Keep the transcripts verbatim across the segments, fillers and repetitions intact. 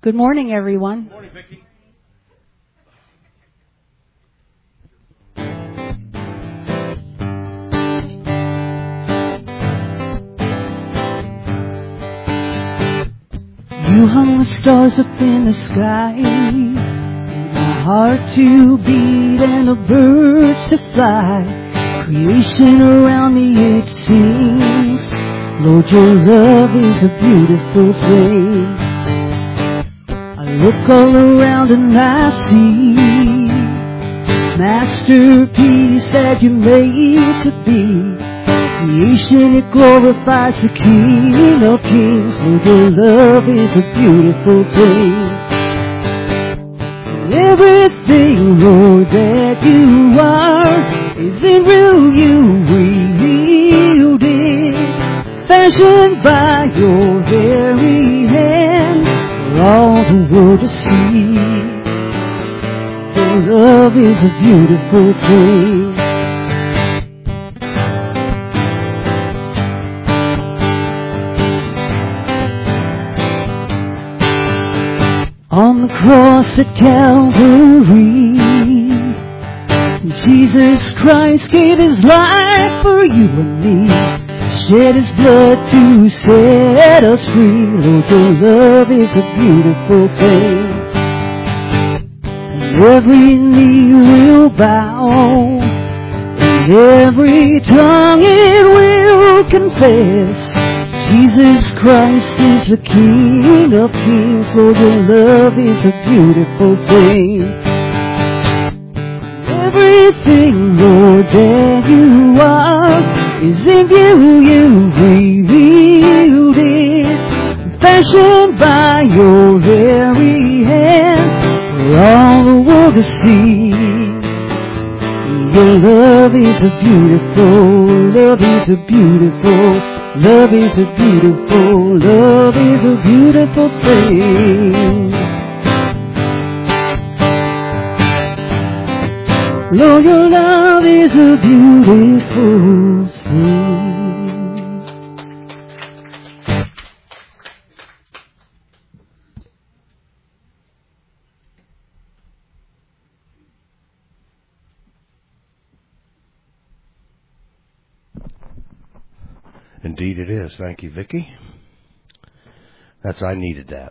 Good morning, everyone. Good morning, Vicki. You hung the stars up in the sky, made my heart to beat and the birds to fly. Creation around me it sings, Lord, your love is a beautiful thing. I look all around and I see this masterpiece that you made to be. Creation, it glorifies the King of Kings. Lord, your love is a beautiful thing. And everything, Lord, that you are isn't real, you revealed it, fashioned by your very hand for all the world to see. Your love is a beautiful thing. On the cross at Calvary, Jesus Christ gave His life for you and me, shed His blood to set us free. Lord, your love is a beautiful thing. And every knee will bow, and every tongue it will confess, Jesus Christ is the King of Kings. Lord, your love is a beautiful thing. Everything, Lord, that you are is in you, you revealed it, fashioned by your very hand for all the world to see. Your love is a beautiful, love is a beautiful, love is a beautiful, love is a beautiful thing. Lord, your love is a beautiful thing. Indeed it is. Thank you, Vicki. That's, I needed that.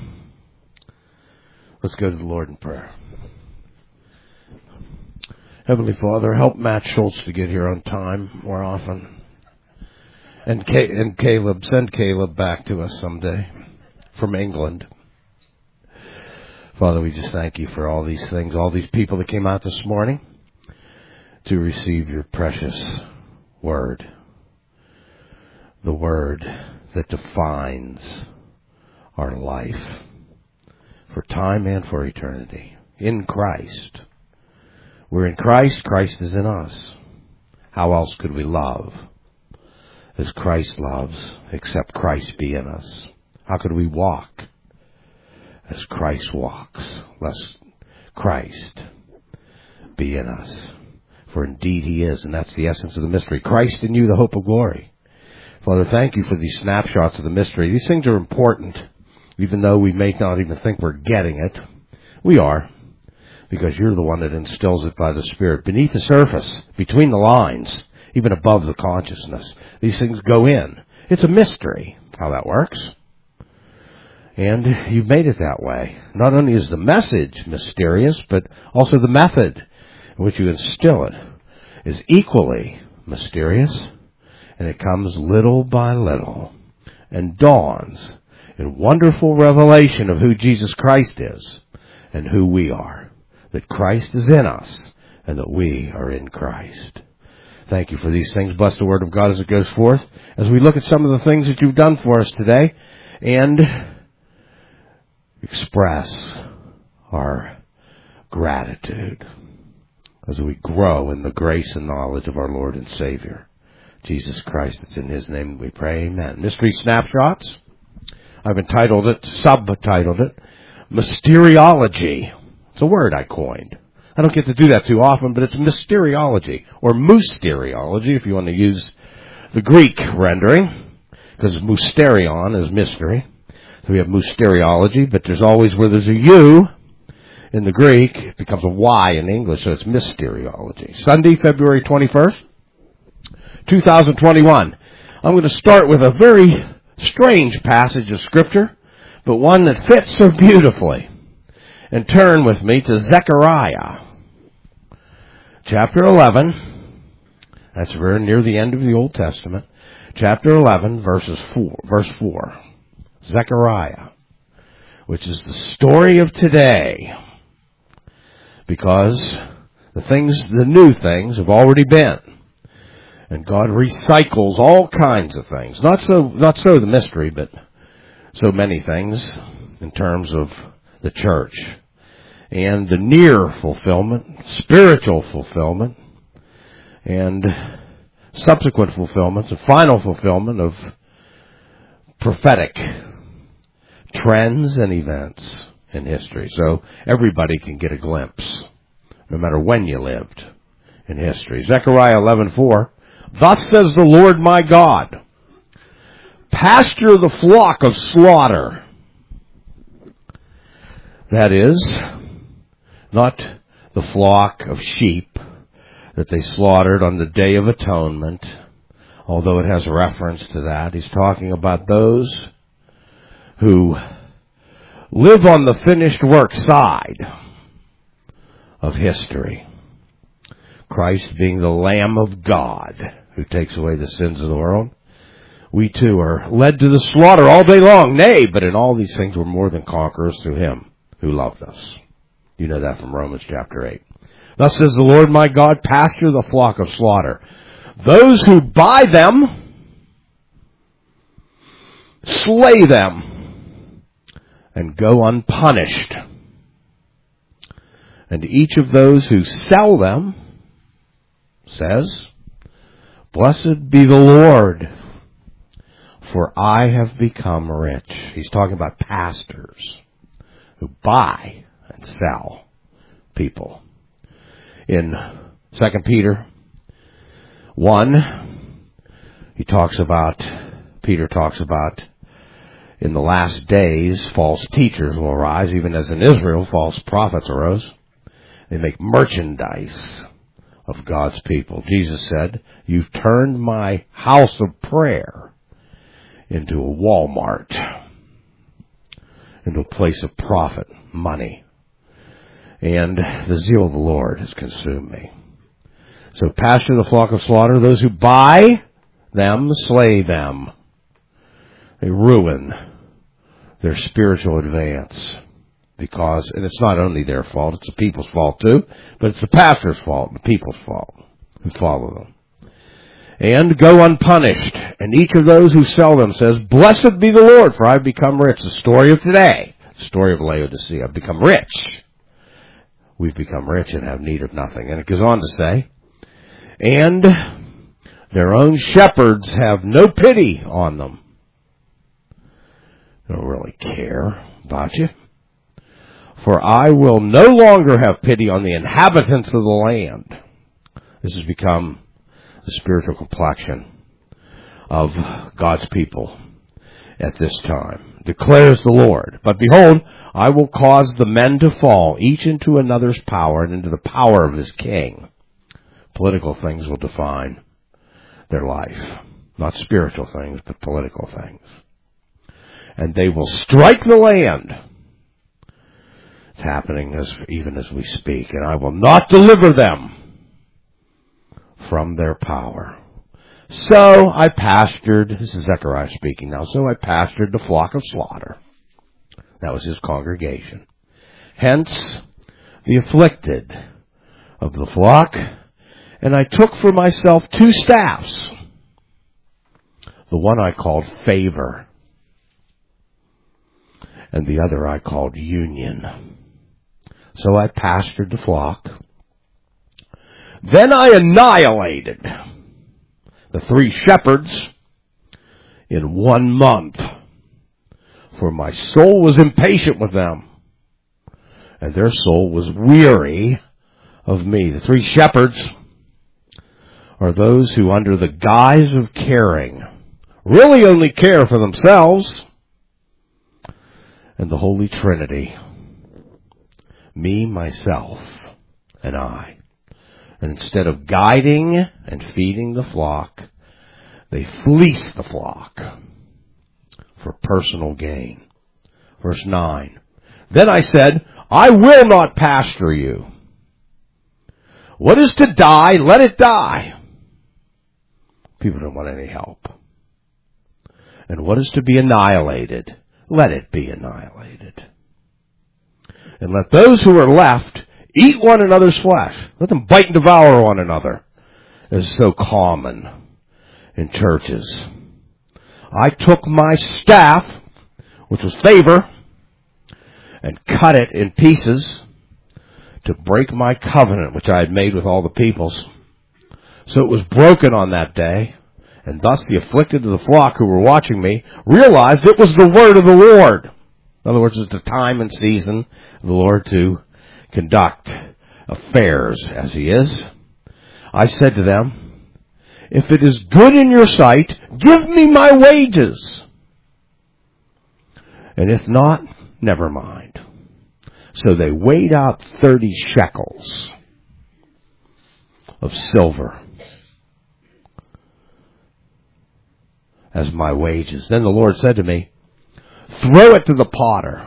Let's go to the Lord in prayer. Heavenly Father, help Matt Schultz to get here on time more often. And, Ca- and Caleb, send Caleb back to us someday from England. Father, we just thank you for all these things, all these people that came out this morning to receive your precious word. The word that defines our life for time and for eternity. In Christ. We're in Christ. Christ is in us. How else could we love as Christ loves, except Christ be in us? How could we walk as Christ walks, lest Christ be in us? For indeed He is, and that's the essence of the mystery. Christ in you, the hope of glory. Father, thank you for these snapshots of the mystery. These things are important, even though we may not even think we're getting it. We are, because you're the one that instills it by the Spirit. Beneath the surface, between the lines, even above the consciousness, these things go in. It's a mystery how that works. And you've made it that way. Not only is the message mysterious, but also the method in which you instill it is equally mysterious. And it comes little by little and dawns in wonderful revelation of who Jesus Christ is and who we are. That Christ is in us and that we are in Christ. Thank you for these things. Bless the word of God as it goes forth. As we look at some of the things that you've done for us today and express our gratitude as we grow in the grace and knowledge of our Lord and Savior, Jesus Christ. It's in His name we pray. Amen. Mystery Snapshots. I've entitled it, subtitled it, Mysteriology. It's a word I coined. I don't get to do that too often, but it's mysteriology, or mysteriology, if you want to use the Greek rendering, because mysterion is mystery. So we have mysteriology, but there's always, where there's a U in the Greek, it becomes a Y in English, so it's mysteriology. Sunday, February twenty-first, two thousand twenty-one. I'm going to start with a very strange passage of Scripture, but one that fits so beautifully. And turn with me to Zechariah, chapter eleven. That's very near the end of the Old Testament. Chapter eleven, verses four, verse four. Zechariah, which is the story of today, because the things, the new things, have already been, and God recycles all kinds of things. Not so, not so the mystery, but so many things in terms of the church and the near fulfillment, spiritual fulfillment, and subsequent fulfillments, and final fulfillment of prophetic trends and events in history. So everybody can get a glimpse, no matter when you lived in history. Zechariah eleven four. Thus says the Lord my God, pasture the flock of slaughter. That is, not the flock of sheep that they slaughtered on the Day of Atonement, although it has reference to that. He's talking about those who live on the finished work side of history. Christ being the Lamb of God who takes away the sins of the world. We too are led to the slaughter all day long. Nay, but in all these things we're more than conquerors through Him who loved us. You know that from Romans chapter eight. Thus says the Lord my God, pasture the flock of slaughter. Those who buy them, slay them, and go unpunished. And each of those who sell them says, blessed be the Lord, for I have become rich. He's talking about pastors who buy and sell people. In Second Peter one, he talks about, Peter talks about, in the last days, false teachers will arise, even as in Israel, false prophets arose. They make merchandise of God's people. Jesus said, you've turned my house of prayer into a Walmart, into a place of profit, money. And the zeal of the Lord has consumed me. So pasture the flock of slaughter. Those who buy them, slay them. They ruin their spiritual advance. Because, and it's not only their fault, it's the people's fault too, but it's the pastor's fault, the people's fault, who follow them. And go unpunished. And each of those who sell them says, blessed be the Lord, for I've become rich. The story of today, the story of Laodicea. I've become rich. We've become rich and have need of nothing. And it goes on to say, and their own shepherds have no pity on them. They don't really care about you. For I will no longer have pity on the inhabitants of the land. This has become the spiritual complexion of God's people at this time, declares the Lord. But behold, I will cause the men to fall, each into another's power and into the power of his king. Political things will define their life. Not spiritual things, but political things. And they will strike the land. It's happening as even as we speak. And I will not deliver them from their power. So I pastured, this is Zechariah speaking now, so I pastured the flock of slaughter. That was his congregation. Hence, the afflicted of the flock. And I took for myself two staffs. The one I called favor. And the other I called union. So I pastured the flock. Then I annihilated the three shepherds in one month. For my soul was impatient with them, and their soul was weary of me. The three shepherds are those who, under the guise of caring, really only care for themselves. and the Holy Trinity. Me, myself, and I. And instead of guiding and feeding the flock, they fleece the flock for personal gain. Verse nine. Then I said, I will not pasture you. What is to die, let it die. People don't want any help. And what is to be annihilated, let it be annihilated. And let those who are left eat one another's flesh. Let them bite and devour one another, as is so common in churches. I took my staff, which was favor, and cut it in pieces to break my covenant, which I had made with all the peoples. So it was broken on that day, and thus the afflicted of the flock who were watching me realized it was the word of the Lord. In other words, it's the time and season of the Lord to conduct affairs as he is. I said to them, if it is good in your sight, give me my wages. And if not, never mind. So they weighed out thirty shekels of silver as my wages. Then the Lord said to me, throw it to the potter.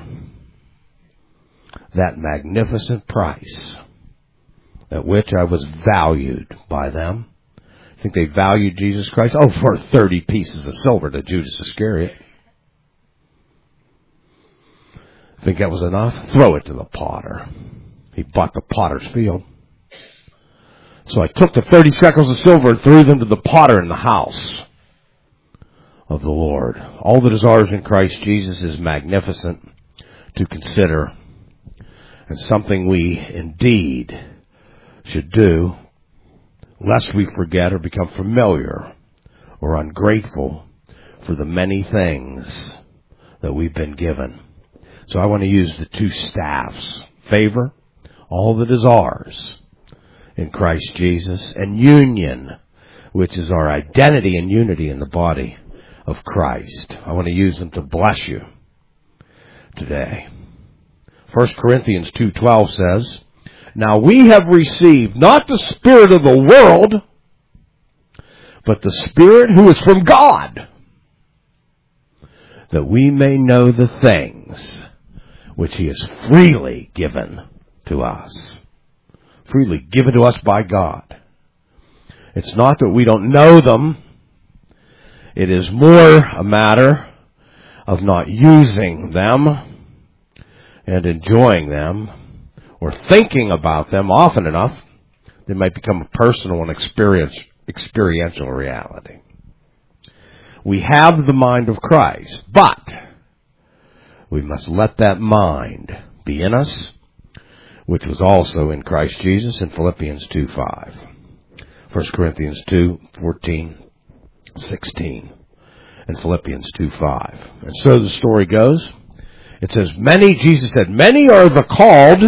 That magnificent price at which I was valued by them. I think they valued Jesus Christ, oh, for thirty pieces of silver to Judas Iscariot. Think that was enough? Throw it to the potter. He bought the potter's field. So I took the thirty shekels of silver and threw them to the potter in the house of the Lord. All that is ours in Christ Jesus is magnificent to consider, and something we indeed should do, lest we forget or become familiar or ungrateful for the many things that we've been given. So I want to use the two staffs, favor, all that is ours in Christ Jesus, and union, which is our identity and unity in the body of Christ. I want to use them to bless you today. First Corinthians two twelve says, now we have received not the spirit of the world, but the Spirit who is from God, that we may know the things which he has freely given to us. Freely given to us by God. It's not that we don't know them. It is more a matter of not using them and enjoying them or thinking about them often enough. They might become a personal and experience, experiential reality. We have the mind of Christ, but we must let that mind be in us, which was also in Christ Jesus in Philippians two five. First Corinthians two fourteen, sixteen, and Philippians two five. And so the story goes. It says, many, Jesus said, many are the called,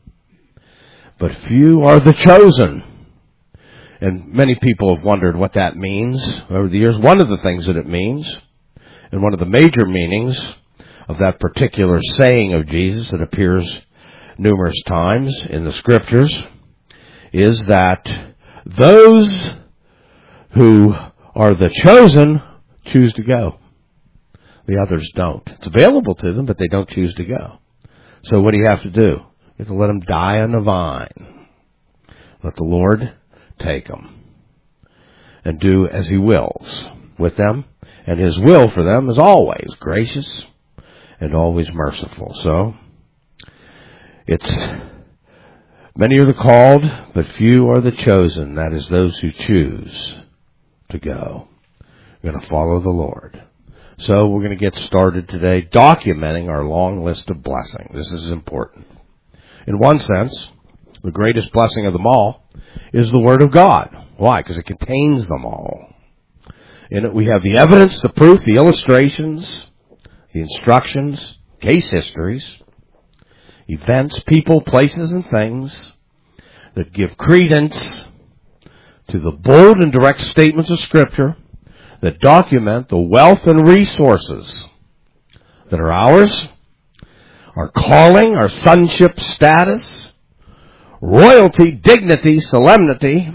but few are the chosen. And many people have wondered what that means over the years. One of the things that it means, and one of the major meanings of that particular saying of Jesus that appears numerous times in the Scriptures, is that those who are the chosen choose to go. The others don't. It's available to them, but they don't choose to go. So what do you have to do? You have to let them die on the vine. Let the Lord take them and do as he wills with them. And his will for them is always gracious and always merciful. So it's many are the called, but few are the chosen. That is those who choose to go. We're going to follow the Lord. So we're going to get started today documenting our long list of blessings. This is important. In one sense, the greatest blessing of them all is the Word of God. Why? Because it contains them all. In it we have the evidence, the proof, the illustrations, the instructions, case histories, events, people, places, and things that give credence to the bold and direct statements of Scripture that document the wealth and resources that are ours our calling, our sonship status, royalty, dignity, solemnity,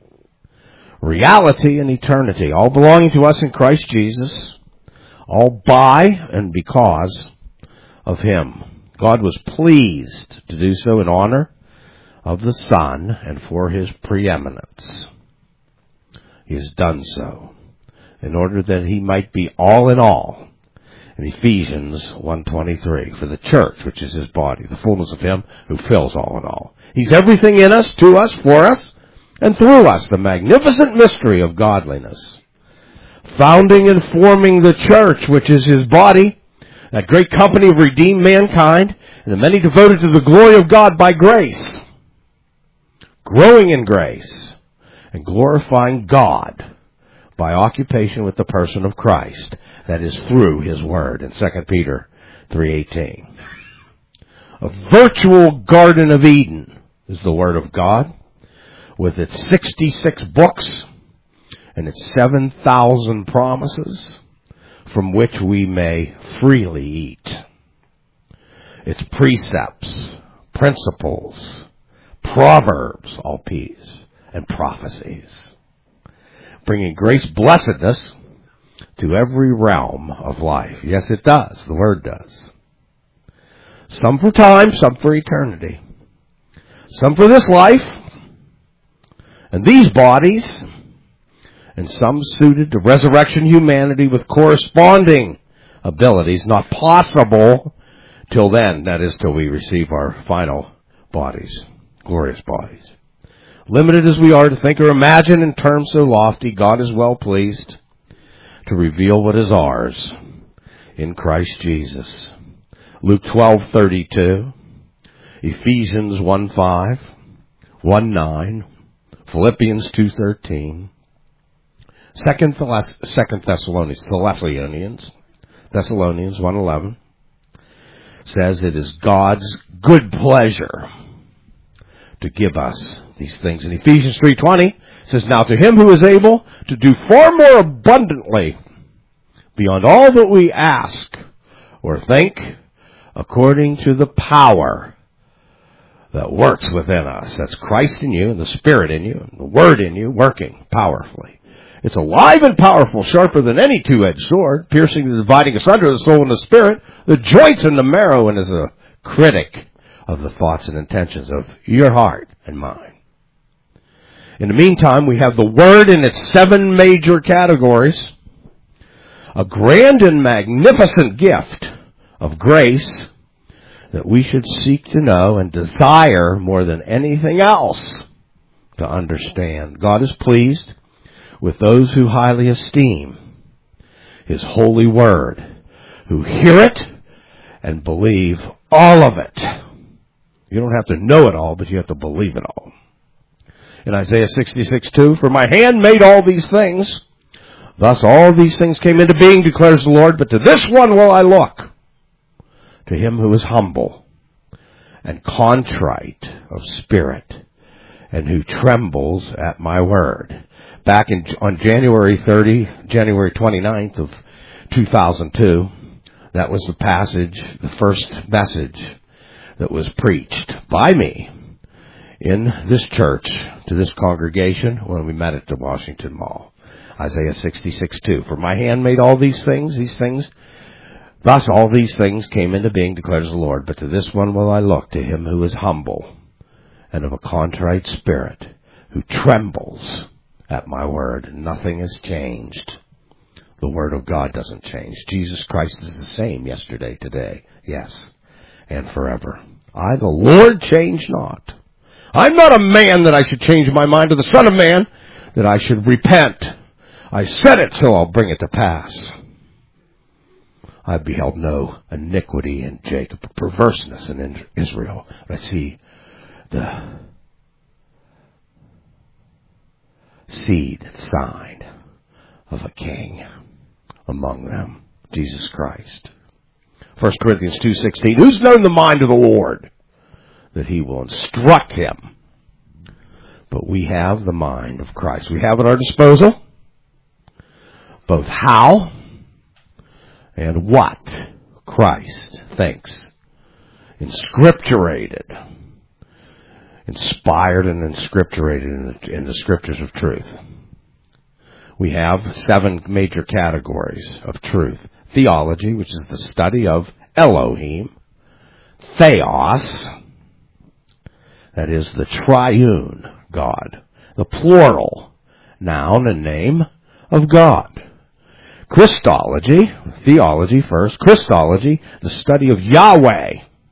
reality, and eternity, all belonging to us in Christ Jesus, all by and because of Him. God was pleased to do so in honor of the Son and for His preeminence. He has done so in order that He might be all in all. In Ephesians one twenty-three, for the church, which is His body, the fullness of Him who fills all in all. He's everything in us, to us, for us, and through us, the magnificent mystery of godliness. Founding and forming the church, which is His body, that great company of redeemed mankind, and the many devoted to the glory of God by grace. Growing in grace, and glorifying God by occupation with the person of Christ. That is through His Word in Second Peter three eighteen. A virtual Garden of Eden is the Word of God, with its sixty-six books and its seven thousand promises, from which we may freely eat. Its precepts, principles, proverbs, all P's, and prophecies, bringing grace, blessedness to every realm of life. Yes, it does. The Word does. Some for time, some for eternity. Some for this life and these bodies, and some suited to resurrection humanity with corresponding abilities not possible till then. That is, till we receive our final bodies, glorious bodies. Limited as we are to think or imagine in terms so lofty, God is well pleased to reveal what is ours in Christ Jesus. Luke twelve thirty-two, Ephesians one five, one nine, Philippians two thirteen, Second Thessalonians, Thessalonians, Thessalonians one eleven says it is God's good pleasure to give us these things. In Ephesians three twenty, it says, now to Him who is able to do far more abundantly beyond all that we ask or think, according to the power that works within us. That's Christ in you and the Spirit in you and the Word in you working powerfully. It's alive and powerful, sharper than any two-edged sword, piercing and dividing asunder the soul and the spirit, the joints and the marrow, and is a critic of the thoughts and intentions of your heart and mine. In the meantime, we have the Word in its seven major categories, a grand and magnificent gift of grace that we should seek to know and desire more than anything else to understand. God is pleased with those who highly esteem His holy Word, who hear it and believe all of it. You don't have to know it all, but you have to believe it all. In Isaiah sixty-six two, for my hand made all these things, thus all these things came into being, declares the Lord, but to this one will I look, to him who is humble and contrite of spirit, and who trembles at my word. Back in, on January thirtieth, January twenty-ninth of two thousand two, that was the passage, the first message that was preached by me in this church to this congregation when we met at the Washington Mall. Isaiah sixty-six two, for my hand made all these things, these things, thus all these things came into being, declares the Lord, but to this one will I look, to him who is humble and of a contrite spirit, who trembles at my word. Nothing has changed. The Word of God doesn't change. Jesus Christ is the same yesterday, today, yes, and forever. I, the Lord, change not. I'm not a man that I should change my mind, or the Son of Man that I should repent. I said it, so I'll bring it to pass. I beheld no iniquity in Jacob, perverseness in Israel. But I see the seed, sign of a king among them, Jesus Christ. First Corinthians two sixteen, who's known the mind of the Lord, that he will instruct him? But we have the mind of Christ. We have at our disposal both how and what Christ thinks inscripturated, inspired and inscripturated in the, in the scriptures of truth. We have seven major categories of truth. Theology, which is the study of Elohim. Theos, that is the triune God, the plural noun and name of God. Christology, theology first. Christology, the study of Yahweh.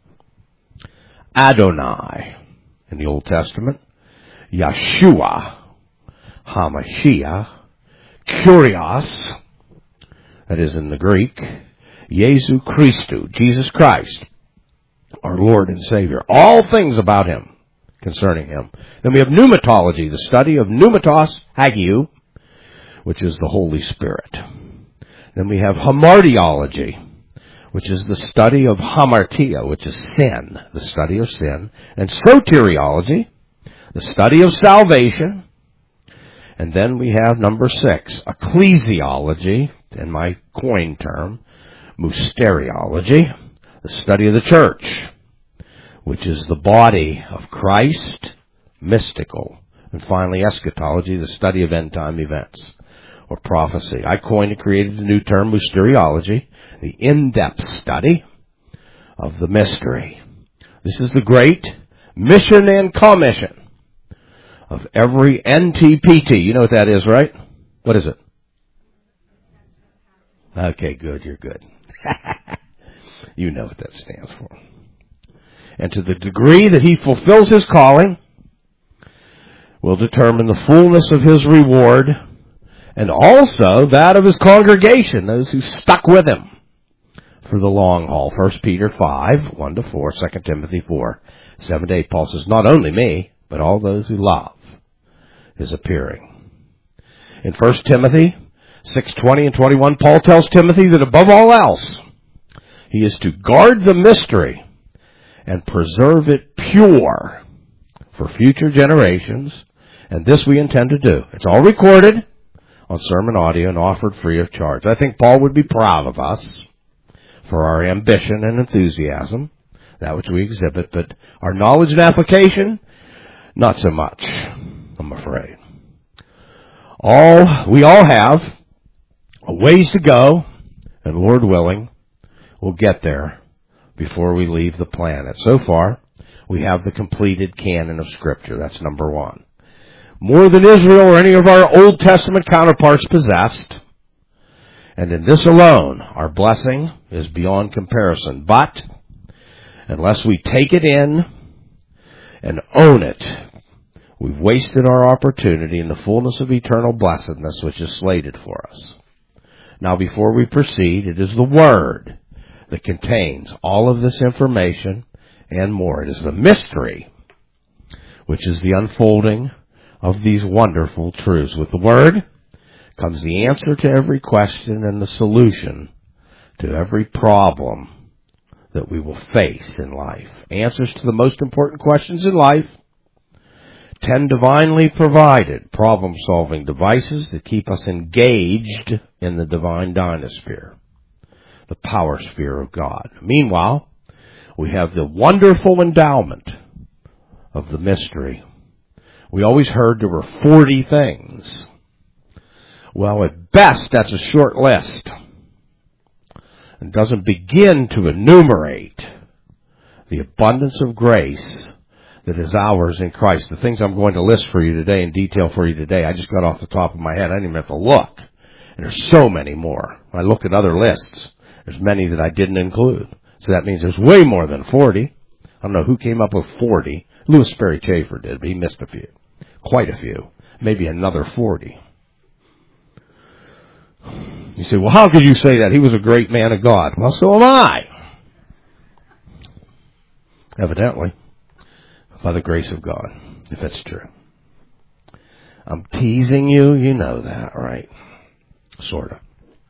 Adonai in the Old Testament. Yeshua, Hamashiach. Kyrios, that is in the Greek. Jesu Christou, Jesus Christ, our Lord and Savior. All things about Him, concerning Him. Then we have pneumatology, the study of pneumatos hagiou, which is the Holy Spirit. Then we have hamartiology, which is the study of hamartia, which is sin, the study of sin. And soteriology, the study of salvation. And then we have number six, ecclesiology, in my coin term, mysteriology, the study of the church, which is the body of Christ, mystical. And finally, eschatology, the study of end-time events, or prophecy. I coined and created a new term, mysteriology, the in-depth study of the mystery. This is the great mission and commission of every N T P T. You know what that is, right? What is it? Okay, good, you're good. You know what that stands for. And to the degree that he fulfills his calling will determine the fullness of his reward and also that of his congregation, those who stuck with him for the long haul. First Peter five, one to four, Second Timothy four, seven to eight. Paul says, not only me, but all those who love his appearing. In First Timothy six, twenty and twenty-one, Paul tells Timothy that above all else, he is to guard the mystery and preserve it pure for future generations. And this we intend to do. It's all recorded on sermon audio and offered free of charge. I think Paul would be proud of us for our ambition and enthusiasm, that which we exhibit, but our knowledge and application, not so much, I'm afraid. All, we all have a ways to go, and Lord willing, we'll get there before we leave the planet. So far, we have the completed canon of Scripture. That's number one. More than Israel or any of our Old Testament counterparts possessed. And in this alone, our blessing is beyond comparison. But, unless we take it in and own it, we've wasted our opportunity in the fullness of eternal blessedness which is slated for us. Now, before we proceed, it is the Word that contains all of this information and more. It is the mystery, which is the unfolding of these wonderful truths. With the Word comes the answer to every question and the solution to every problem that we will face in life. Answers to the most important questions in life. Ten divinely provided problem-solving devices that keep us engaged in the divine dynasphere, the power sphere of God. Meanwhile, we have the wonderful endowment of the mystery. We always heard there were forty things. Well, at best, that's a short list. It doesn't begin to enumerate the abundance of grace that is ours in Christ. The things I'm going to list for you today in detail for you today, I just got off the top of my head. I didn't even have to look. And there's so many more. When I look at other lists, there's many that I didn't include. So that means there's way more than forty. I don't know who came up with forty. Louis Sperry Chafer did, but he missed a few. Quite a few. Maybe another forty. You say, well, how could you say that? He was a great man of God. Well, so am I. Evidently. By the grace of God, if it's true. I'm teasing you, you know that, right? Sort of.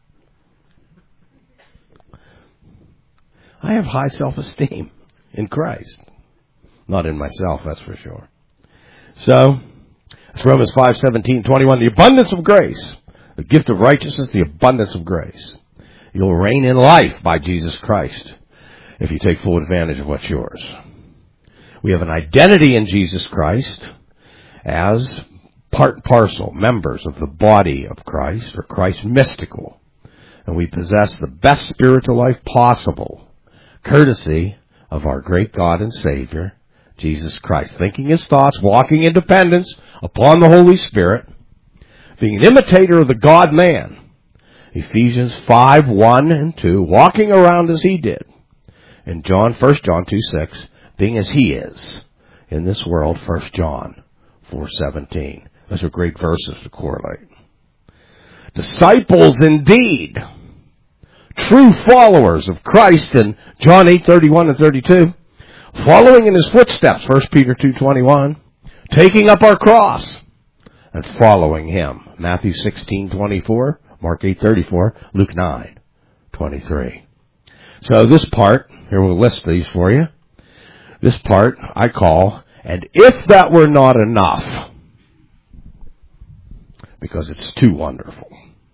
I have high self-esteem in Christ. Not in myself, that's for sure. So, it's Romans five, seventeen, twenty-one. The abundance of grace. The gift of righteousness, the abundance of grace. You'll reign in life by Jesus Christ. if you take full advantage of what's yours. We have an identity in Jesus Christ as part and parcel, members of the body of Christ, or Christ mystical. And we possess the best spiritual life possible, courtesy of our great God and Savior, Jesus Christ. Thinking His thoughts, walking in dependence upon the Holy Spirit, being an imitator of the God-man. Ephesians five, one and two, walking around as He did. And John, First John two, six, being as He is in this world, First John four, seventeen. Those are great verses to correlate. Disciples indeed. True followers of Christ in John eight, thirty-one and thirty-two. Following in His footsteps, First Peter two, twenty-one. Taking up our cross and following Him. Matthew sixteen, twenty-four. Mark eight, thirty-four. Luke nine, twenty-three. So this part, here we'll list these for you. This part I call, and if that were not enough, because it's too wonderful.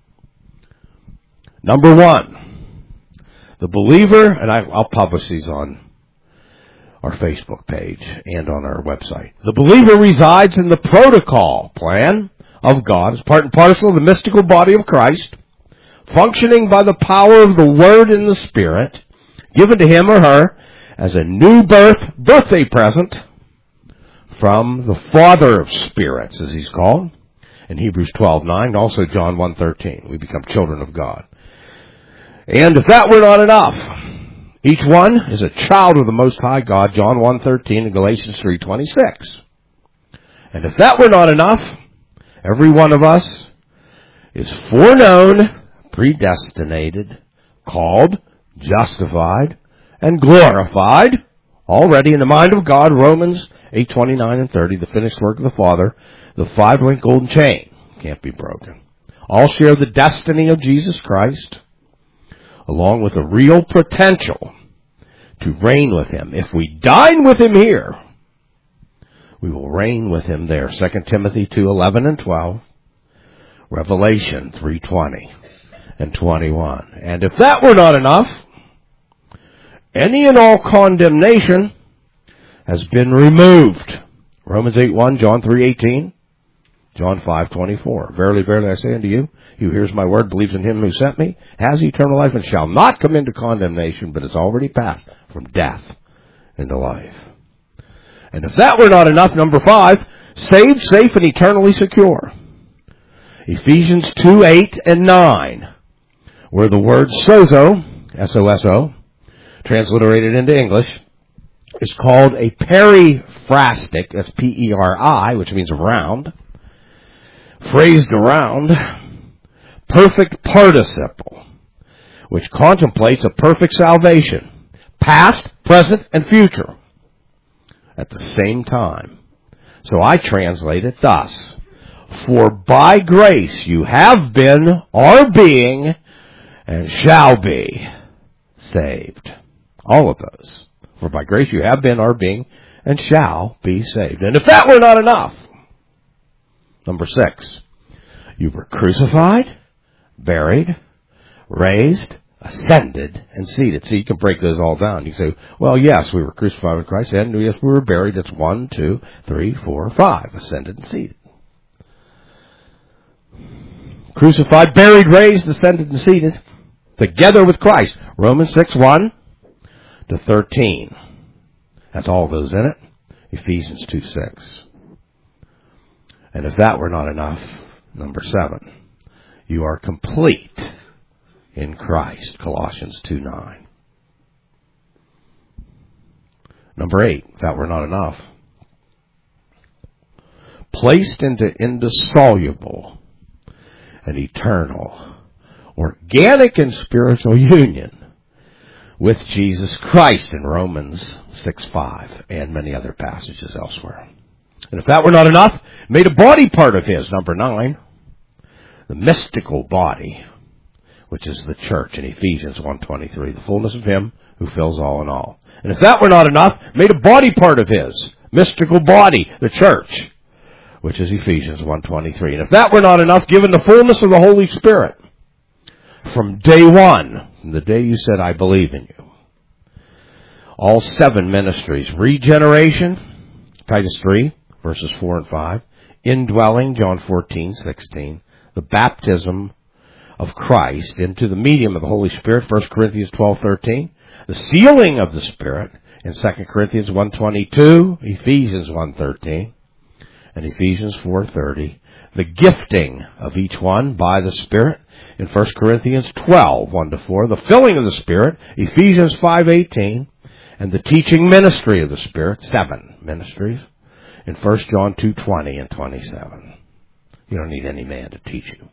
Number one, the believer, and I, I'll publish these on our Facebook page and on our website. The believer resides in the protocol plan of God as part and parcel of the mystical body of Christ, functioning by the power of the Word and the Spirit, given to him or her as a new birth, birthday present from the Father of spirits, as He's called, in Hebrews twelve, nine, also John one, thirteen. We become children of God. And if that were not enough, each one is a child of the Most High God, John one, thirteen, and Galatians three, twenty-six. And if that were not enough, every one of us is foreknown, predestinated, called, justified, and glorified, already in the mind of God, Romans eight, twenty-nine and thirty, the finished work of the Father, the five-link golden chain can't be broken. All share the destiny of Jesus Christ, along with a real potential to reign with Him. If we dine with Him here, we will reign with Him there. Second Timothy two, eleven and twelve, Revelation three, twenty and twenty-one. And if that were not enough, any and all condemnation has been removed. Romans eight, one, John three, eighteen, John five, twenty-four. Verily, verily, I say unto you, he who hears my word, believes in Him who sent me, has eternal life and shall not come into condemnation, but is already passed from death into life. And if that were not enough, number five, saved, safe, and eternally secure. Ephesians two, eight and nine, where the word sozo, S O S O, transliterated into English, is called a periphrastic, that's P E R I, which means around, phrased around, perfect participle, which contemplates a perfect salvation, past, present, and future, at the same time. So I translate it thus: for by grace you have been, are being, and shall be saved. All of those. For by grace you have been, are being, and shall be saved. And if that were not enough, number six, you were crucified, buried, raised, ascended, and seated. See, you can break those all down. You say, well, yes, we were crucified with Christ, and yes, we were buried. That's one, two, three, four, five. Ascended and seated. Crucified, buried, raised, ascended, and seated, together with Christ. Romans six, one to thirteen. That's all those in it. Ephesians two, six. And if that were not enough, number seven, you are complete in Christ. Colossians two, nine. Number eight, if that were not enough, placed into indissoluble and eternal, organic and spiritual union with Jesus Christ in Romans six, five, and many other passages elsewhere. And if that were not enough, made a body part of His, number nine, the mystical body, which is the church in Ephesians one, twenty-three, the fullness of Him who fills all in all. And if that were not enough, made a body part of His, mystical body, the church, which is Ephesians one, twenty-three. And if that were not enough, given the fullness of the Holy Spirit, from day one, from the day you said, I believe in you, All seven ministries. Regeneration, Titus three, verses four and five. Indwelling, John fourteen, sixteen. The baptism of Christ into the medium of the Holy Spirit, First Corinthians twelve, thirteen. The sealing of the Spirit in Second Corinthians one, twenty-two. Ephesians one, thirteen. And Ephesians four, thirty. The gifting of each one by the Spirit in First Corinthians twelve, one to four. The filling of the Spirit, Ephesians five, eighteen. And the teaching ministry of the Spirit, seven ministries, in First John two, twenty and twenty-seven. You don't need any man to teach you.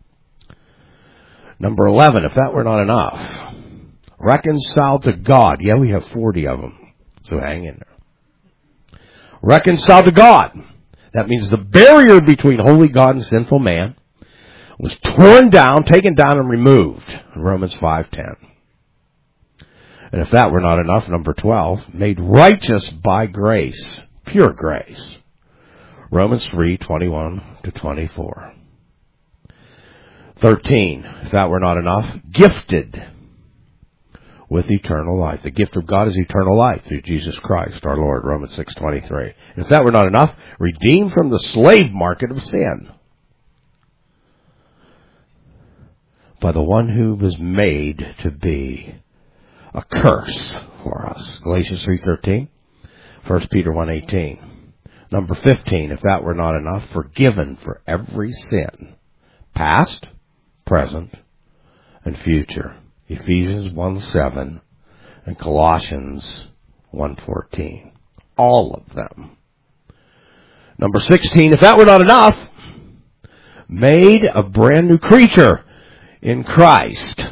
Number eleven, if that were not enough, reconciled to God. Yeah, we have forty of them, so hang in there. Reconciled to God. That means the barrier between holy God and sinful man was torn down, taken down, and removed. Romans five ten. And if that were not enough, number twelve, made righteous by grace, pure grace. Romans three, twenty-one to twenty-four. thirteen, if that were not enough, gifted with eternal life. The gift of God is eternal life through Jesus Christ, our Lord, Romans six, twenty-three. And if that were not enough, redeemed from the slave market of sin by the one who was made to be a curse for us. Galatians three, thirteen. First Peter one, eighteen. Number fifteen, if that were not enough, forgiven for every sin, past, present, and future. Ephesians one, seven and Colossians one, fourteen. All of them. Number sixteen, if that were not enough, made a brand new creature in Christ.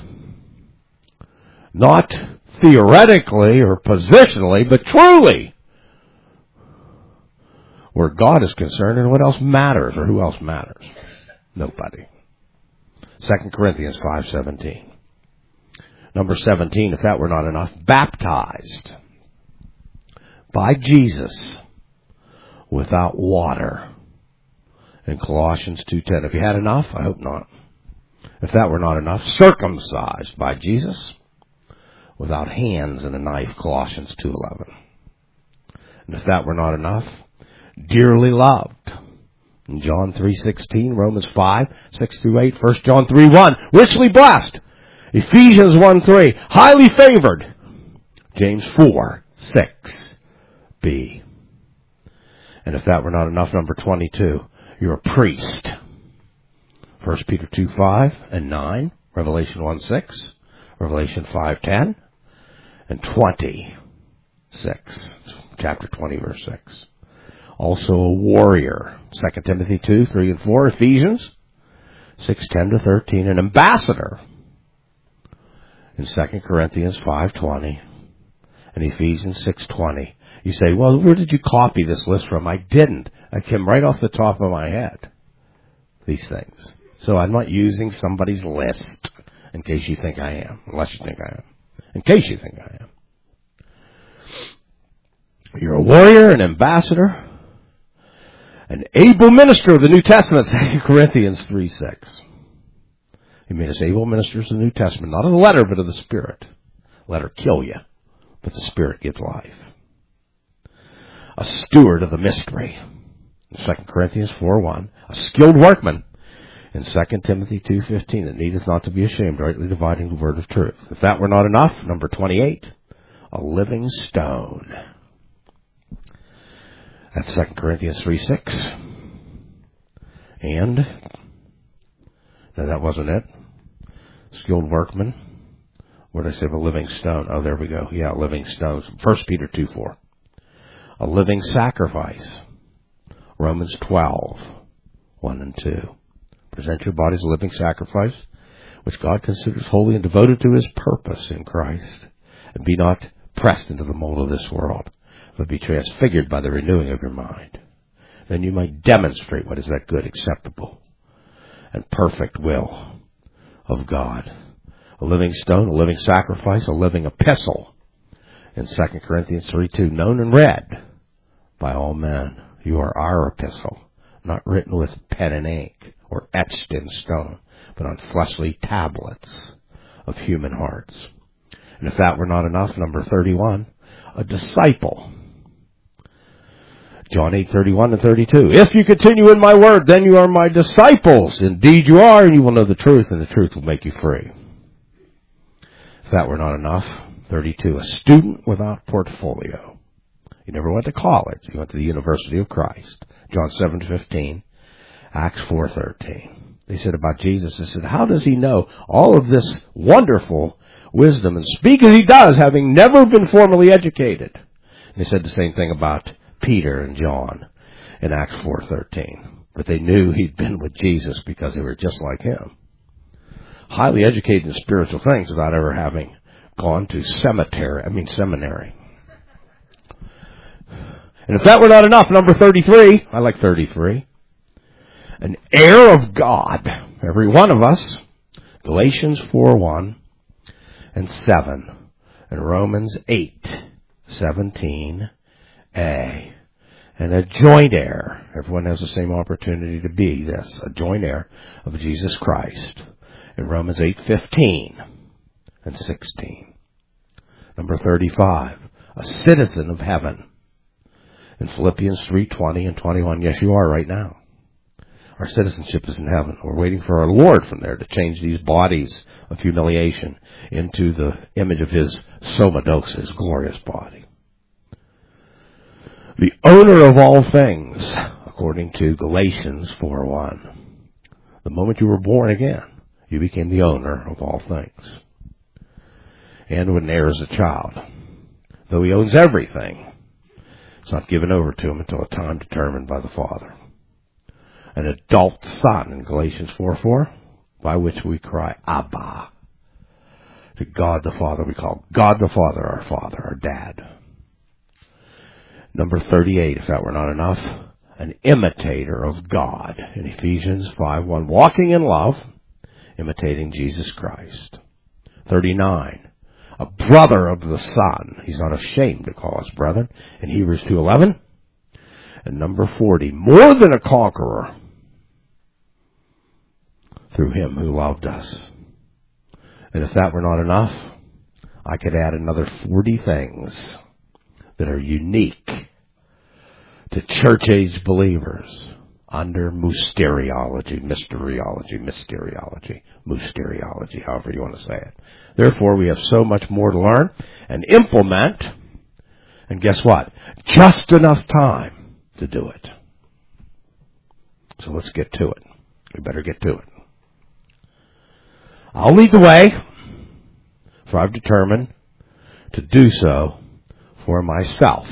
Not theoretically or positionally, but truly. Where God is concerned, and what else matters, or who else matters? Nobody. Second Corinthians five, seventeen. Number seventeen, if that were not enough, baptized by Jesus without water in Colossians two, ten. If you had enough, I hope not. If that were not enough, circumcised by Jesus without hands and a knife, Colossians two, eleven. And if that were not enough, dearly loved in John three, sixteen, Romans five, six through eight, First John three, one, richly blessed, Ephesians one, three, highly favored, James four, six b. And if that were not enough, number twenty-two, you're a priest. First Peter two, five and nine, Revelation one, six, Revelation five, ten, and twenty-six, chapter twenty, verse six. Also a warrior, Second Timothy two, three and four, Ephesians six, ten to thirteen, an ambassador in Second Corinthians five, twenty, and Ephesians six, twenty. You say, well, where did you copy this list from? I didn't. I came right off the top of my head, these things. So I'm not using somebody's list, in case you think I am, unless you think I am. In case you think I am. You're a warrior, an ambassador, an able minister of the New Testament, Second Corinthians three, six. He made us able ministers of the New Testament, not of the letter, but of the Spirit. Letter kill you, but the Spirit gives life. A steward of the mystery, in Second Corinthians four, one. A skilled workman, in Second Timothy two, fifteen, that needeth not to be ashamed, rightly dividing the word of truth. If that were not enough, number twenty-eight, a living stone. That's Second Corinthians three, six. And, no, that wasn't it. Skilled workman. What did I say of a living stone? Oh, there we go. Yeah, living stones. First Peter two, four. A living sacrifice. Romans twelve, one and two. Present your body as a living sacrifice, which God considers holy and devoted to His purpose in Christ. And be not pressed into the mold of this world, but be transfigured by the renewing of your mind. Then you might demonstrate what is that good, acceptable, and perfect will of God. A living stone, a living sacrifice, a living epistle. In Second Corinthians three, two, known and read by all men. You are our epistle, not written with pen and ink or etched in stone, but on fleshly tablets of human hearts. And if that were not enough, number thirty-one, a disciple. John eight thirty-one and thirty-two. If you continue in my word, then you are my disciples. Indeed you are, and you will know the truth, and the truth will make you free. If that were not enough, thirty-two. A student without portfolio. He never went to college. He went to the University of Christ. John seven fifteen. Acts four thirteen. They said about Jesus, they said, how does he know all of this wonderful wisdom and speak as he does, having never been formally educated? And they said the same thing about Peter and John in Acts four thirteen. But they knew he'd been with Jesus because they were just like him. Highly educated in spiritual things without ever having gone to cemetery, I mean seminary. And if that were not enough, number thirty-three, I like thirty-three, an heir of God, every one of us, Galatians four one and seven, and Romans eight seventeen a. And a joint heir. Everyone has the same opportunity to be this, a joint heir of Jesus Christ. In Romans eight fifteen and sixteen. Number thirty-five, a citizen of heaven. In Philippians three twenty and twenty-one, yes, you are right now. Our citizenship is in heaven. We're waiting for our Lord from there to change these bodies of humiliation into the image of his somados, his glorious body. The owner of all things, according to Galatians four one. The moment you were born again, you became the owner of all things. And when an heir is a child, though he owns everything, it's not given over to him until a time determined by the Father. An adult son in Galatians four four, by which we cry, Abba. To God the Father we call God the Father our Father, our Dad. Number thirty-eight, if that were not enough, an imitator of God. In Ephesians five one, walking in love, imitating Jesus Christ. thirty-nine, a brother of the Son. He's not ashamed to call us brethren. In Hebrews two eleven. And number forty, more than a conqueror through him who loved us. And if that were not enough, I could add another forty things that are unique to church-age believers under mysteriology, mysteriology, mysteriology, mysteriology, however you want to say it. Therefore, we have so much more to learn and implement, and guess what? Just enough time to do it. So let's get to it. We better get to it. I'll lead the way, for I've determined to do so for myself.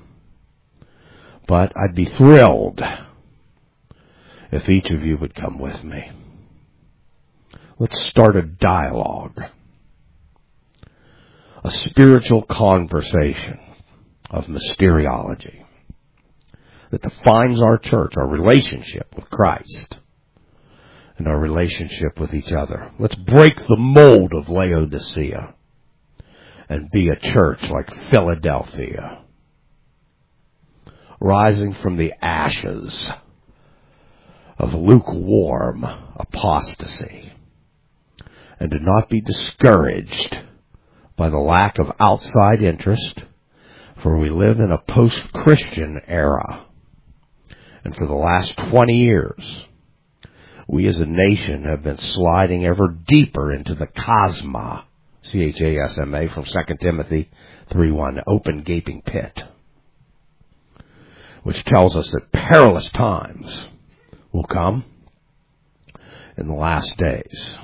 But I'd be thrilled if each of you would come with me. Let's start a dialogue, a spiritual conversation of mysteriology that defines our church, our relationship with Christ, and our relationship with each other. Let's break the mold of Laodicea and be a church like Philadelphia, rising from the ashes of lukewarm apostasy, and to not be discouraged by the lack of outside interest, for we live in a post-Christian era. And for the last twenty years, we as a nation have been sliding ever deeper into the chasma, C H A S M A, from Second Timothy three one, open gaping pit, which tells us that perilous times will come in the last days.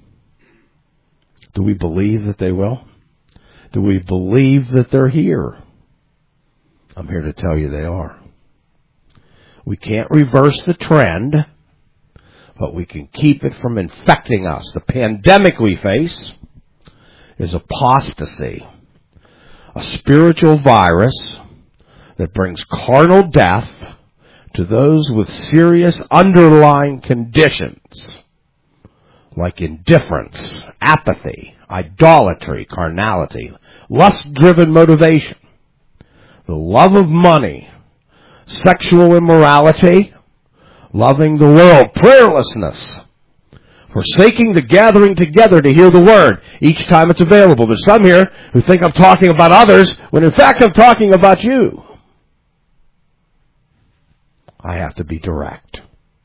Do we believe that they will? Do we believe that they're here? I'm here to tell you they are. We can't reverse the trend, but we can keep it from infecting us. The pandemic we face is apostasy, a spiritual virus that brings carnal death to those with serious underlying conditions like indifference, apathy, idolatry, carnality, lust-driven motivation, the love of money, sexual immorality, loving the world, prayerlessness. Forsaking the gathering together to hear the word each time it's available. There's some here who think I'm talking about others when in fact I'm talking about you. I have to be direct.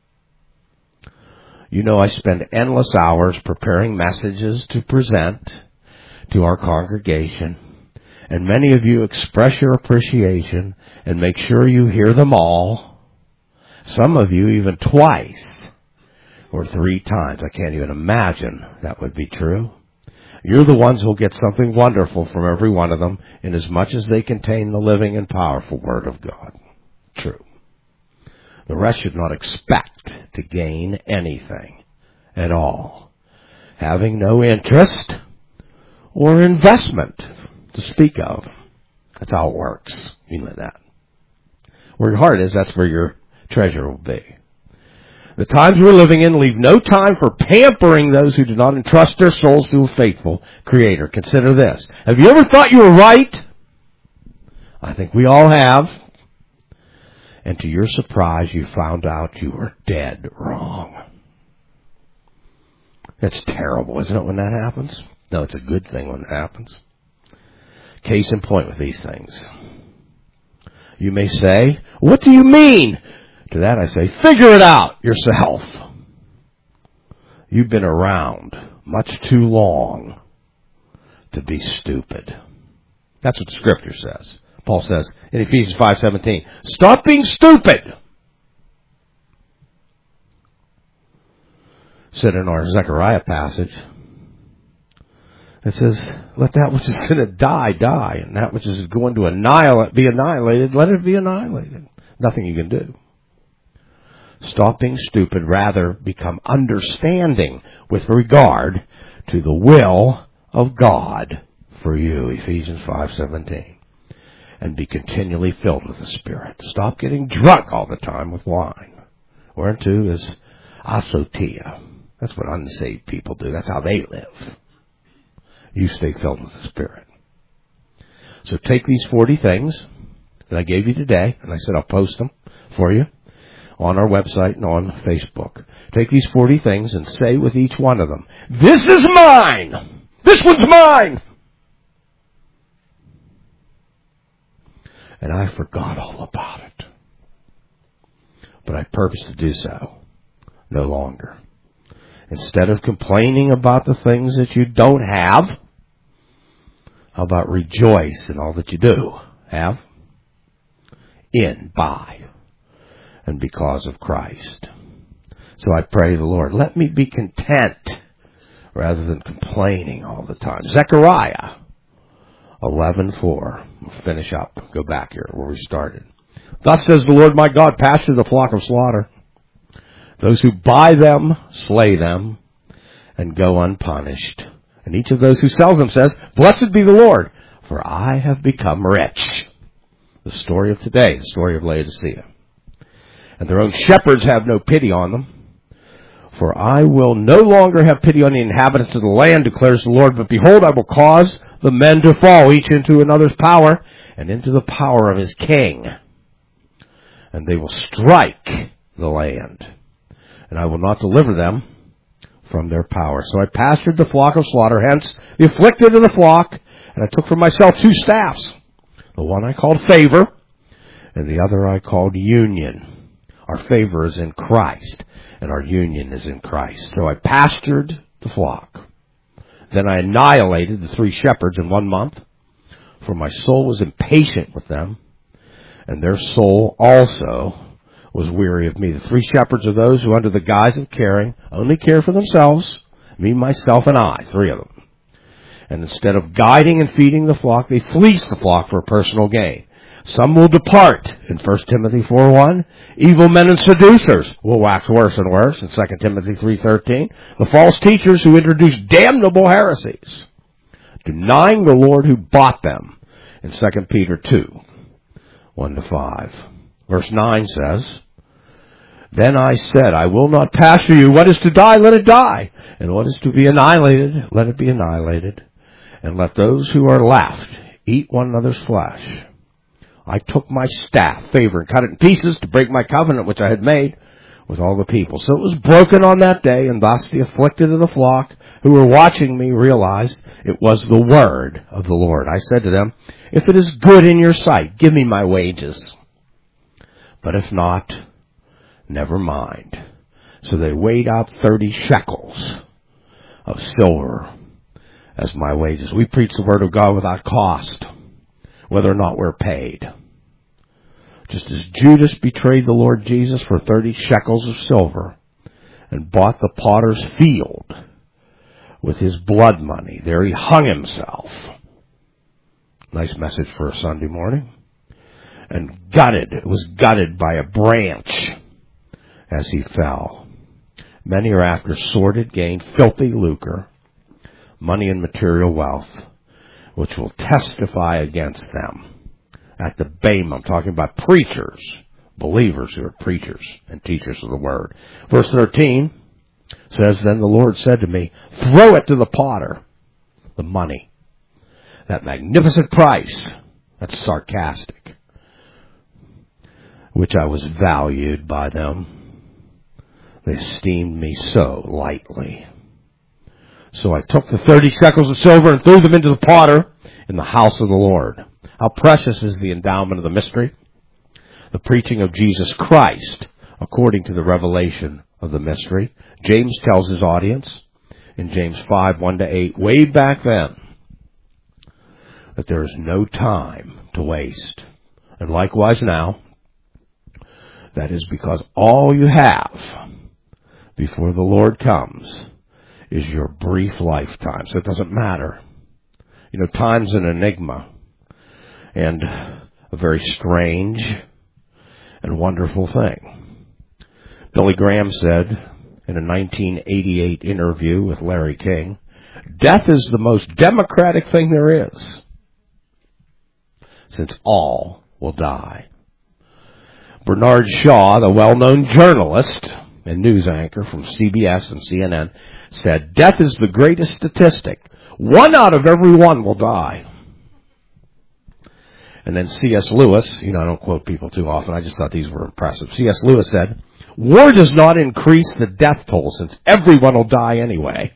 You know I spend endless hours preparing messages to present to our congregation, and many of you express your appreciation and make sure you hear them all. Some of you even twice or three times. I can't even imagine that would be true. You're the ones who'll get something wonderful from every one of them, inasmuch as they contain the living and powerful Word of God. True. The rest should not expect to gain anything at all, having no interest or investment to speak of. That's how it works. You know that. Where your heart is, that's where your treasure will be. The times we're living in leave no time for pampering those who do not entrust their souls to a faithful Creator. Consider this. Have you ever thought you were right? I think we all have. And to your surprise, you found out you were dead wrong. That's terrible, isn't it, when that happens? No, it's a good thing when it happens. Case in point with these things. You may say, what do you mean? To that I say, figure it out yourself. You've been around much too long to be stupid. That's what the Scripture says. Paul says in Ephesians five seventeen, stop being stupid. Said in our Zechariah passage, it says, let that which is going to die, die, and that which is going to annihilate, be annihilated, let it be annihilated. Nothing you can do. Stop being stupid, rather become understanding with regard to the will of God for you, Ephesians five seventeen. And be continually filled with the Spirit. Stop getting drunk all the time with wine. Whereunto is asotia. That's what unsaved people do. That's how they live. You stay filled with the Spirit. So take these forty things that I gave you today, and I said I'll post them for you on our website and on Facebook. Take these forty things and say with each one of them, this is mine! This one's mine! And I forgot all about it. But I purpose to do so no longer. Instead of complaining about the things that you don't have, how about rejoice in all that you do have? In, by, and because of Christ. So I pray the Lord, let me be content rather than complaining all the time. Zechariah eleven four. We'll finish up. Go back here where we started. Thus says the Lord my God, pasture the flock of slaughter. Those who buy them, slay them, and go unpunished. And each of those who sells them says, blessed be the Lord, for I have become rich. The story of today, the story of Laodicea. And their own shepherds have no pity on them. For I will no longer have pity on the inhabitants of the land, declares the Lord. But behold, I will cause the men to fall, each into another's power, and into the power of his king. And they will strike the land. And I will not deliver them from their power. So I pastured the flock of slaughter, hence the afflicted of the flock, and I took for myself two staffs. The one I called favor, and the other I called union. Our favor is in Christ, and our union is in Christ. So I pastured the flock. Then I annihilated the three shepherds in one month, for my soul was impatient with them, and their soul also was weary of me. The three shepherds are those who, under the guise of caring, only care for themselves, me, myself, and I, three of them. And instead of guiding and feeding the flock, they fleece the flock for personal gain. Some will depart, in First Timothy four one. Evil men and seducers will wax worse and worse, in Second Timothy three thirteen. The false teachers who introduce damnable heresies, denying the Lord who bought them, in Second Peter two one to five. Verse nine says, then I said, I will not pasture you. What is to die, let it die. And what is to be annihilated, let it be annihilated. And let those who are left eat one another's flesh. I took my staff, favor, and cut it in pieces to break my covenant which I had made with all the people. So it was broken on that day, and thus the afflicted of the flock who were watching me realized it was the word of the Lord. I said to them, if it is good in your sight, give me my wages. But if not, never mind. So they weighed out thirty shekels of silver as my wages. We preach the word of God without cost, whether or not we're paid. Just as Judas betrayed the Lord Jesus for thirty shekels of silver and bought the potter's field with his blood money, there he hung himself. Nice message for a Sunday morning. And gutted, was gutted by a branch as he fell. Many are after sordid gain, filthy lucre, money and material wealth, which will testify against them at the Bema. I'm talking about preachers, believers who are preachers and teachers of the word. Verse thirteen says, then the Lord said to me, throw it to the potter, the money, that magnificent price, that's sarcastic, which I was valued by them. They esteemed me so lightly. So I took the thirty shekels of silver and threw them into the potter in the house of the Lord. How precious is the endowment of the mystery, the preaching of Jesus Christ, according to the revelation of the mystery. James tells his audience in James five, one to eight, way back then, that there is no time to waste. And likewise now, that is because all you have before the Lord comes is your brief lifetime. So it doesn't matter. You know, time's an enigma and a very strange and wonderful thing. Billy Graham said in a nineteen eighty-eight interview with Larry King, death is the most democratic thing there is, since all will die. Bernard Shaw, the well-known journalist and news anchor from C B S and C N N, said, death is the greatest statistic. One out of every one will die. And then C S Lewis, you know, I don't quote people too often, I just thought these were impressive. C S Lewis said, war does not increase the death toll since everyone will die anyway.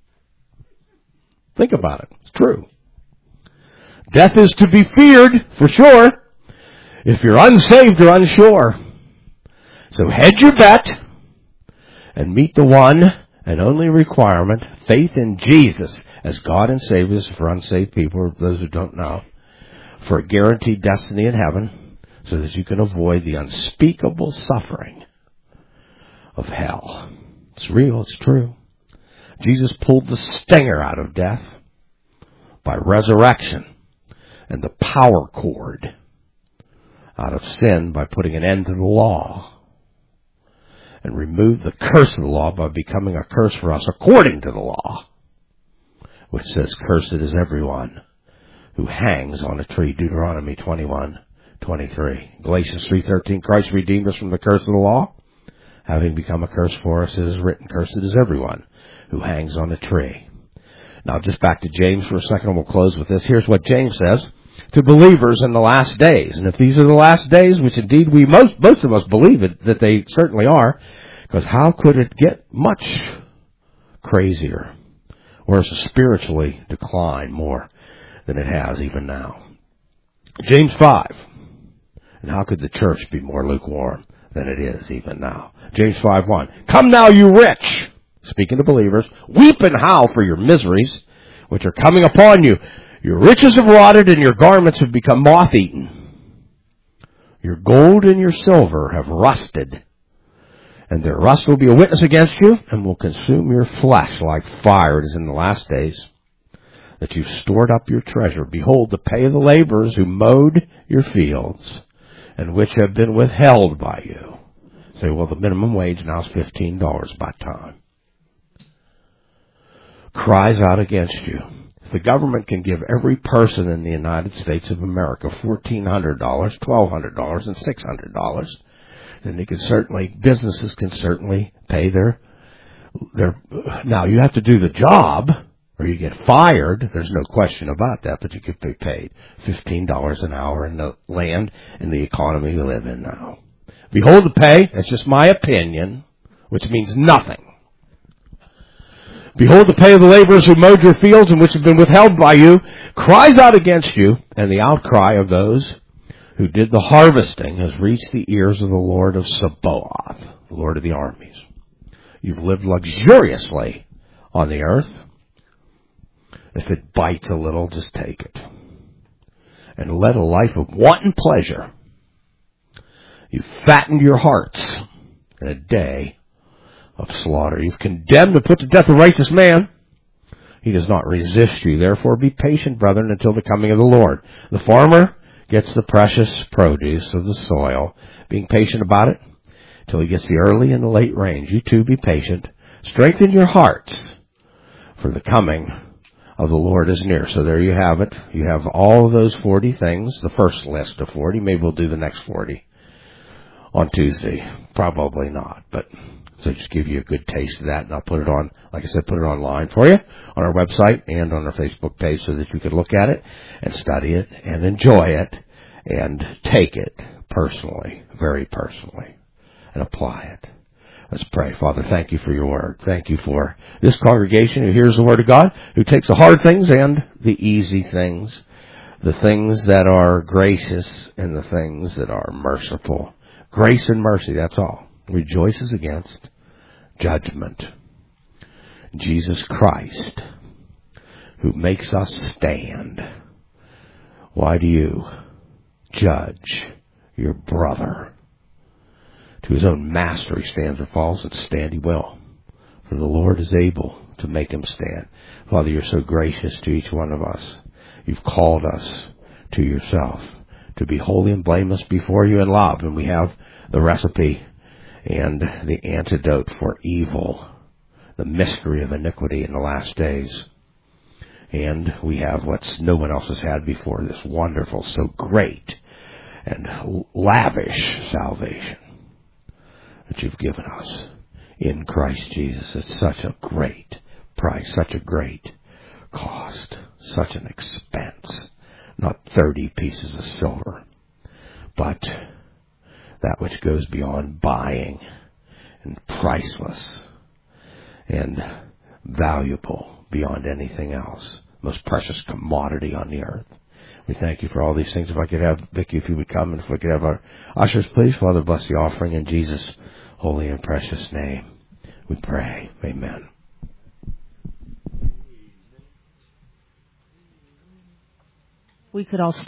Think about it. It's true. Death is to be feared, for sure, if you're unsaved or unsure. So hedge your bet and meet the one and only requirement, faith in Jesus as God and Savior for unsaved people, or those who don't know, for a guaranteed destiny in heaven, so that you can avoid the unspeakable suffering of hell. It's real, it's true. Jesus pulled the stinger out of death by resurrection and the power cord out of sin by putting an end to the law, and removed the curse of the law by becoming a curse for us according to the law, which says, cursed is everyone who hangs on a tree. Deuteronomy twenty-one twenty-three. Galatians three thirteen, Christ redeemed us from the curse of the law, having become a curse for us. It is written, cursed is everyone who hangs on a tree. Now just back to James for a second, and we'll close with this. Here's what James says to believers in the last days. And if these are the last days, which indeed we most, most of us believe it, that they certainly are, because how could it get much crazier or spiritually decline more than it has even now? James five. And how could the church be more lukewarm than it is even now? James five one. Come now, you rich, speaking to believers, weep and howl for your miseries, which are coming upon you. Your riches have rotted, and your garments have become moth-eaten. Your gold and your silver have rusted, and their rust will be a witness against you, and will consume your flesh like fire. It is in the last days that you've stored up your treasure. Behold, the pay of the laborers who mowed your fields, and which have been withheld by you. Say, well, the minimum wage now is fifteen dollars by time. Cries out against you. The government can give every person in the United States of America fourteen hundred dollars, twelve hundred dollars, and six hundred dollars. And they can certainly, businesses can certainly pay their, their, now you have to do the job or you get fired. There's no question about that, but you could be paid fifteen dollars an hour in the land and the economy we live in now. Behold the pay, that's just my opinion, which means nothing. Behold the pay of the laborers who mowed your fields and which have been withheld by you, cries out against you, and the outcry of those who did the harvesting has reached the ears of the Lord of Sabaoth, the Lord of the armies. You've lived luxuriously on the earth. If it bites a little, just take it. And led a life of wanton pleasure. You've fattened your hearts in a day of slaughter. You've condemned and put to death a righteous man. He does not resist you. Therefore be patient, brethren, until the coming of the Lord. The farmer gets the precious produce of the soil, being patient about it till he gets the early and the late rains. You too be patient. Strengthen your hearts, for the coming of the Lord is near. So there you have it. You have all of those forty things, the first list of forty. Maybe we'll do the next forty on Tuesday. Probably not, but so just give you a good taste of that, and I'll put it on, like I said, put it online for you on our website and on our Facebook page so that you can look at it and study it and enjoy it and take it personally, very personally, and apply it. Let's pray. Father, thank you for your word. Thank you for this congregation who hears the word of God, who takes the hard things and the easy things, the things that are gracious and the things that are merciful. Grace and mercy, that's all. Rejoices against judgment. Jesus Christ, who makes us stand. Why do you judge your brother? To his own master he stands or falls, and stand he will. For the Lord is able to make him stand. Father, you're so gracious to each one of us. You've called us to yourself, to be holy and blameless before you in love. And we have the recipe and the antidote for evil, the mystery of iniquity in the last days. And we have what no one else has had before, this wonderful, so great and lavish salvation that you've given us in Christ Jesus. It's such a great price, such a great cost, such an expense. Not thirty pieces of silver, but that which goes beyond buying and priceless and valuable beyond anything else. Most precious commodity on the earth. We thank you for all these things. If I could have Vicki, if you would come, and if we could have our ushers, please. Father, bless the offering in Jesus' holy and precious name. We pray. Amen. We could all